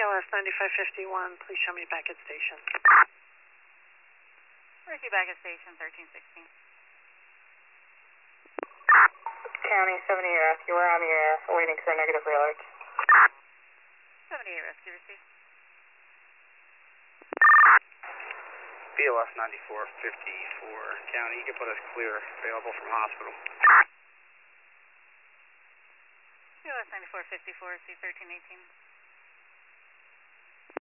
BLS 9551, please show me back at station. Where's you back at station 1316? County 78 Rescue, we're on the air, waiting for negative alerts. 78 Rescue received. BLS 9454, County, you can put us clear, available from hospital. BLS 9454, C 1318.